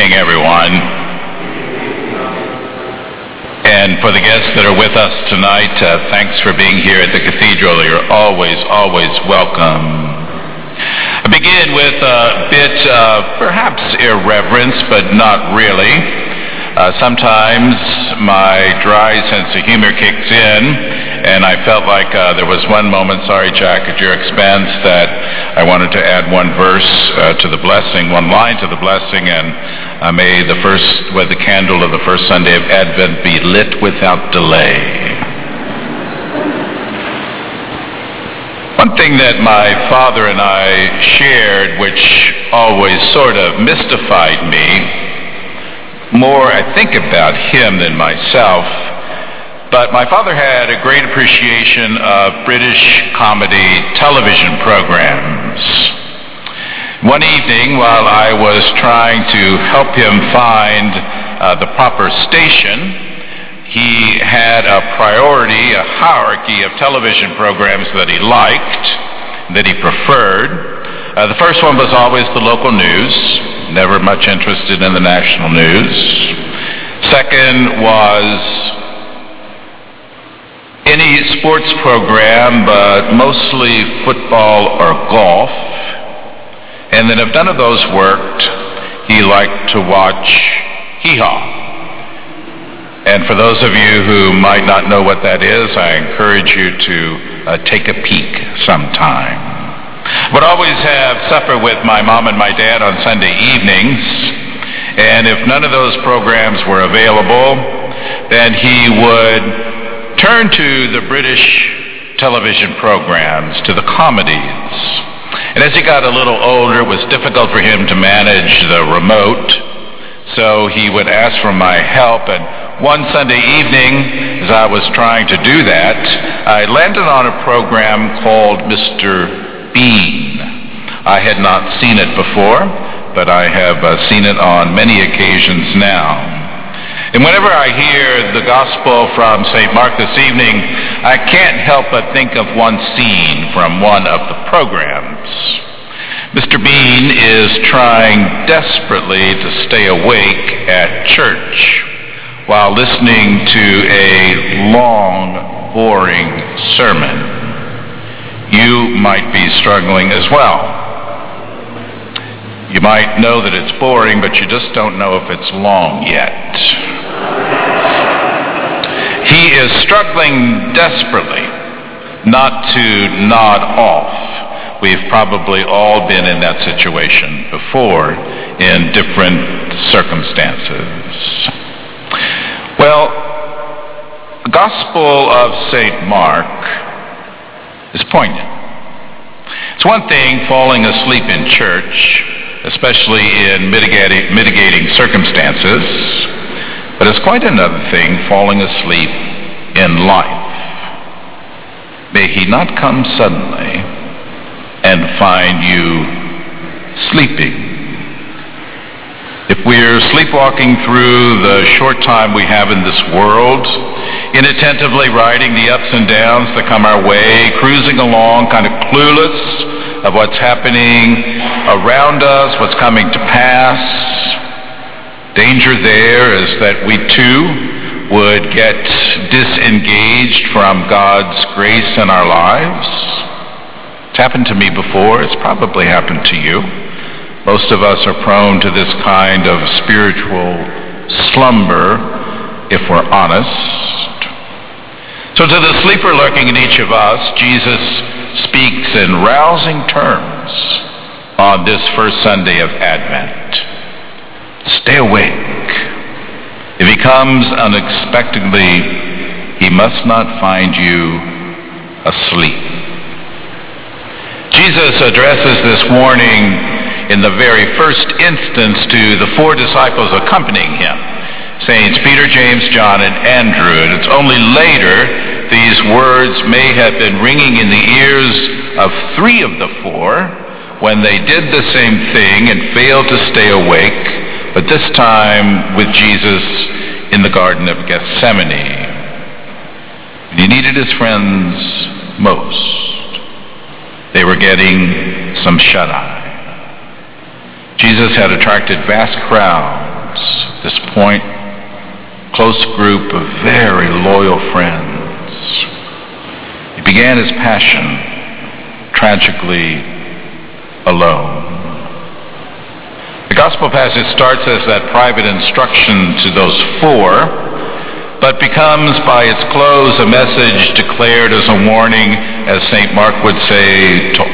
evening, everyone. And for the guests that are with us tonight, thanks for being here at the cathedral. You're always welcome. I begin with a bit of perhaps irreverence, but not really. Sometimes my dry sense of humor kicks in, and I felt like there was one moment, sorry Jack, at your expense, that I wanted to add one verse to the blessing, one line to the blessing, and may the candle of the first Sunday of Advent be lit without delay. One thing that my father and I shared, which always sort of mystified me, more I think about him than myself, but my father had a great appreciation of British comedy television programs. One evening, while I was trying to help him find the proper station, he had a priority, a hierarchy of television programs that he liked, that he preferred. The first one was always the local news, never much interested in the national news. Second was any sports program, but mostly football or golf. And then if none of those worked, he liked to watch hee-haw. And for those of you who might not know what that is, I encourage you to take a peek sometime. Would always have supper with my mom and my dad on Sunday evenings, and if none of those programs were available, then he would turn to the British television programs, to the comedies. And as he got a little older, it was difficult for him to manage the remote, so he would ask for my help. And one Sunday evening, as I was trying to do that, I landed on a program called Mr. Bean. I had not seen it before, but I have seen it on many occasions now. And whenever I hear the gospel from St. Mark this evening, I can't help but think of one scene from one of the programs. Mr. Bean is trying desperately to stay awake at church while listening to a long, boring sermon. You might be struggling as well. You might know that it's boring, but you just don't know if it's long yet. He is struggling desperately not to nod off. We've probably all been in that situation before in different circumstances. Well, the Gospel of St. Mark is poignant. It's one thing falling asleep in church, especially in mitigating circumstances, but it's quite another thing falling asleep in life. May he not come suddenly and find you sleeping. If we're sleepwalking through the short time we have in this world, inattentively riding the ups and downs that come our way, cruising along, kind of clueless of what's happening around us, what's coming to pass, danger there is that we too would get disengaged from God's grace in our lives. It's happened to me before. It's probably happened to you. Most of us are prone to this kind of spiritual slumber, if we're honest. So to the sleeper lurking in each of us, Jesus speaks in rousing terms on this first Sunday of Advent. Stay awake. If he comes unexpectedly, he must not find you asleep. Jesus addresses this warning in the very first instance to the four disciples accompanying him, Saints Peter, James, John, and Andrew. And it's only later these words may have been ringing in the ears of three of the four when they did the same thing and failed to stay awake, but this time with Jesus in the Garden of Gethsemane. And he needed his friends most. They were getting some shut-eye. Jesus had attracted vast crowds times. At this point, close group of very loyal friends. He began his passion tragically alone. The gospel passage starts as that private instruction to those four, but becomes by its close a message declared as a warning, as St. Mark would say, to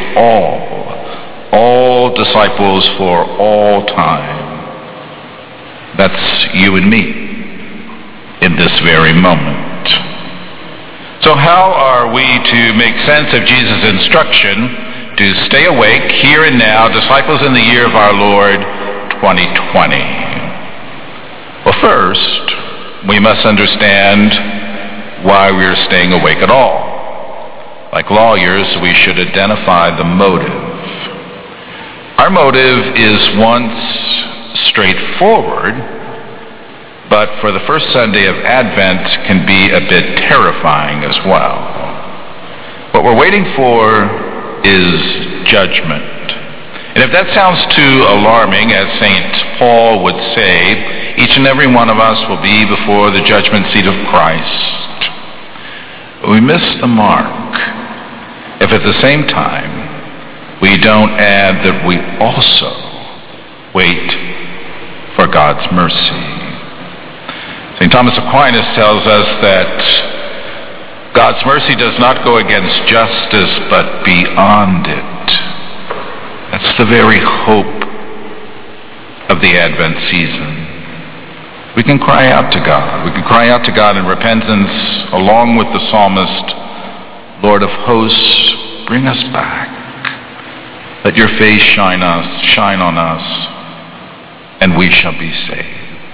all disciples for all time. That's you and me in this very moment. So how are we to make sense of Jesus' instruction to stay awake here and now, disciples in the year of our Lord 2020? Well, first, we must understand why we are staying awake at all. Like lawyers, we should identify the motive. Our motive is once straightforward, but for the first Sunday of Advent can be a bit terrifying as well. What we're waiting for is judgment. And if that sounds too alarming, as St. Paul would say, each and every one of us will be before the judgment seat of Christ. We miss the mark if at the same time we don't add that we also wait for God's mercy. St. Thomas Aquinas tells us that God's mercy does not go against justice, but beyond it. That's the very hope of the Advent season. We can cry out to God. We can cry out to God in repentance along with the psalmist, Lord of hosts, bring us back. Let your face shine on us, and we shall be saved.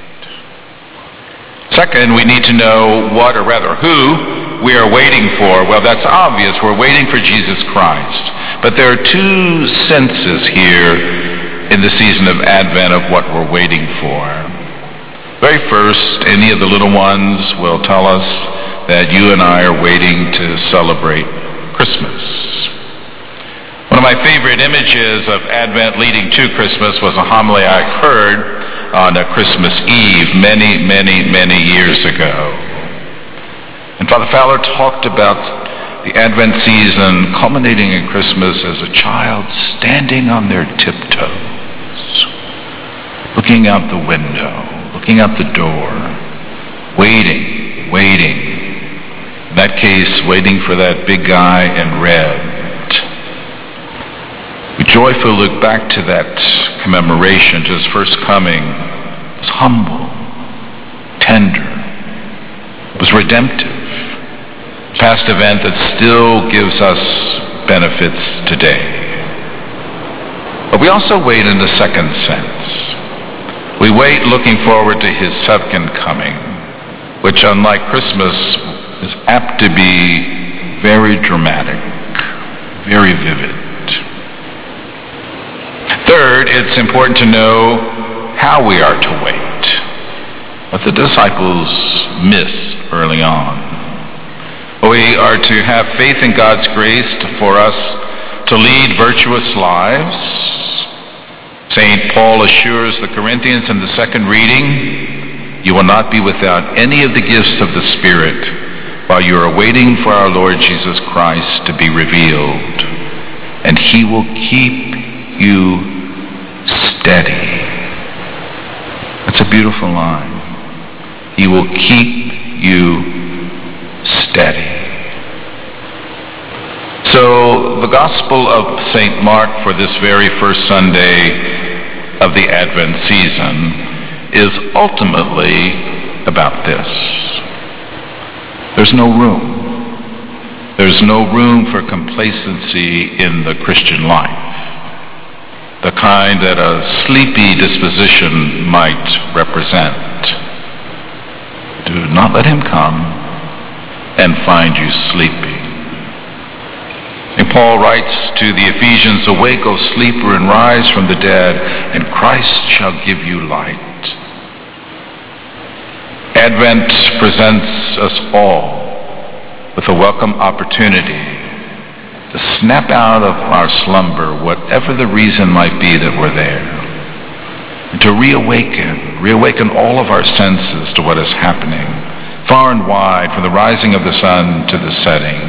Second, we need to know what, or rather who, we are waiting for. Well, that's obvious. We're waiting for Jesus Christ. But there are two senses here in the season of Advent of what we're waiting for. Very first, any of the little ones will tell us that you and I are waiting to celebrate Christmas. One of my favorite images of Advent leading to Christmas was a homily I heard on a Christmas Eve many years ago. And Father Fowler talked about the Advent season culminating in Christmas as a child standing on their tiptoes, looking out the window, looking out the door, waiting. In that case, waiting for that big guy in red. We joyfully look back to that commemoration, to his first coming. It was humble, tender, it was redemptive. Past event that still gives us benefits today. But we also wait in the second sense. We wait looking forward to his second coming, which unlike Christmas is apt to be very dramatic, very vivid. Third, it's important to know how we are to wait. What the disciples missed early on. We are to have faith in God's grace for us to lead virtuous lives. St. Paul assures the Corinthians in the second reading, you will not be without any of the gifts of the Spirit while you are waiting for our Lord Jesus Christ to be revealed. And he will keep you steady. That's a beautiful line. He will keep you steady. So the Gospel of St. Mark for this very first Sunday of the Advent season is ultimately about this. There's no room. There's no room for complacency in the Christian life. The kind that a sleepy disposition might represent. Do not let him come and find you sleeping. And Paul writes to the Ephesians, awake, O sleeper, and rise from the dead, and Christ shall give you light. Advent presents us all with a welcome opportunity to snap out of our slumber, whatever the reason might be that we're there, and to reawaken all of our senses to what is happening, far and wide, from the rising of the sun to the setting.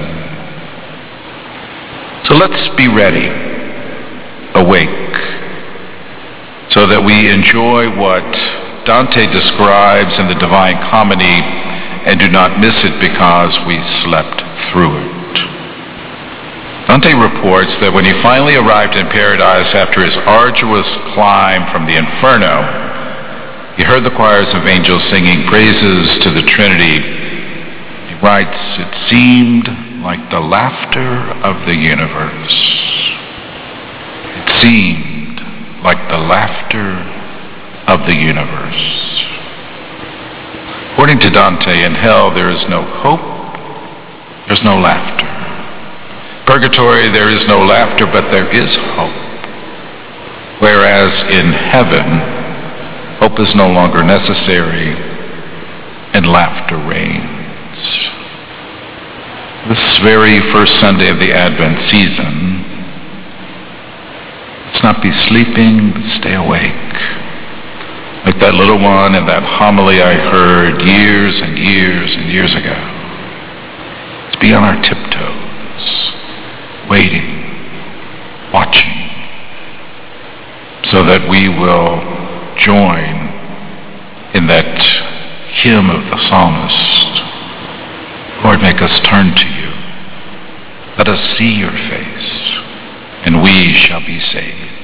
So let's be ready, awake, so that we enjoy what Dante describes in the Divine Comedy and do not miss it because we slept through it. Dante reports that when he finally arrived in paradise after his arduous climb from the Inferno, he heard the choirs of angels singing praises to the Trinity. He writes, "It seemed like the laughter of the universe." It seemed like the laughter of the universe. According to Dante, in hell there is no hope, there's no laughter. Purgatory, there is no laughter, but there is hope. Whereas in heaven, hope is no longer necessary and laughter reigns. This very first Sunday of the Advent season, let's not be sleeping, but stay awake. Like that little one in that homily I heard years and years and years ago. Let's be on our tiptoes, waiting, watching, so that we will join in that hymn of the psalmist. Lord, make us turn to you. Let us see your face, and we shall be saved.